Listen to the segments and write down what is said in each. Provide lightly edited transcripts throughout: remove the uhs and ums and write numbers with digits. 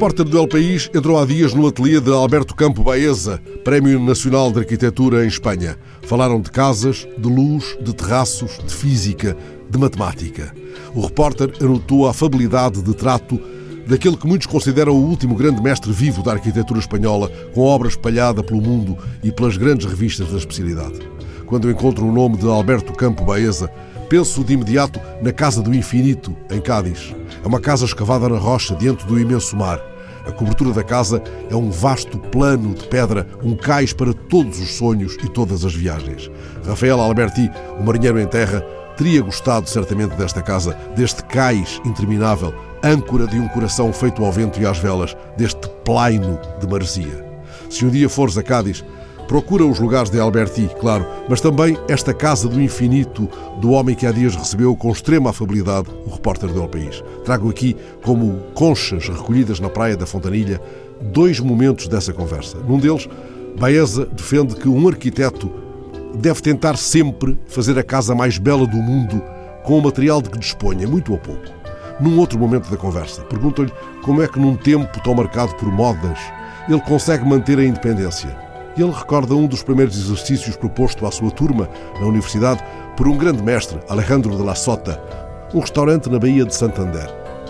repórter do El País entrou há dias no ateliê de Alberto Campo Baeza, Prémio Nacional de Arquitetura em Espanha. Falaram de casas, de luz, de terraços, de física, de matemática. O repórter anotou a afabilidade de trato daquele que muitos consideram o último grande mestre vivo da arquitetura espanhola, com obra espalhada pelo mundo e pelas grandes revistas da especialidade. Quando encontro o nome de Alberto Campo Baeza, penso de imediato na Casa do Infinito, em Cádiz. É uma casa escavada na rocha, diante do imenso mar. A cobertura da casa é um vasto plano de pedra, um cais para todos os sonhos e todas as viagens. Rafael Alberti, o marinheiro em terra, teria gostado certamente desta casa, deste cais interminável, âncora de um coração feito ao vento e às velas, deste plaino de maresia. Se um dia fores a Cádiz, procura os lugares de Alberti, claro, mas também esta Casa do Infinito, do homem que há dias recebeu com extrema afabilidade o repórter do El País. Trago aqui, como conchas recolhidas na praia da Fontanilha, 2 momentos dessa conversa. Num deles, Baeza defende que um arquiteto deve tentar sempre fazer a casa mais bela do mundo com o material de que disponha, muito ou pouco. Num outro momento da conversa, perguntam-lhe como é que num tempo tão marcado por modas ele consegue manter a independência. Ele recorda um dos primeiros exercícios proposto à sua turma na universidade por um grande mestre, Alejandro de la Sota, um restaurante na Baía de Santander.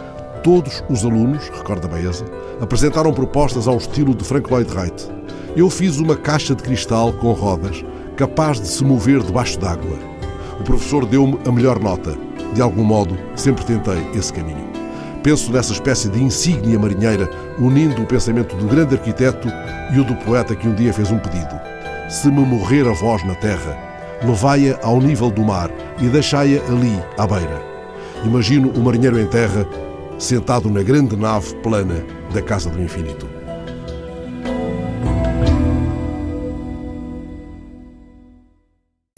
Todos os alunos, recorda Baeza, apresentaram propostas ao estilo de Frank Lloyd Wright. Eu fiz uma caixa de cristal com rodas, capaz de se mover debaixo d'água. O professor deu-me a melhor nota. De algum modo, sempre tentei esse caminho. Penso nessa espécie de insígnia marinheira, unindo o pensamento do grande arquiteto e o do poeta que um dia fez um pedido. Se me morrer a voz na terra, levai-a ao nível do mar e deixai-a ali, à beira. Imagino o marinheiro em terra, sentado na grande nave plana da Casa do Infinito.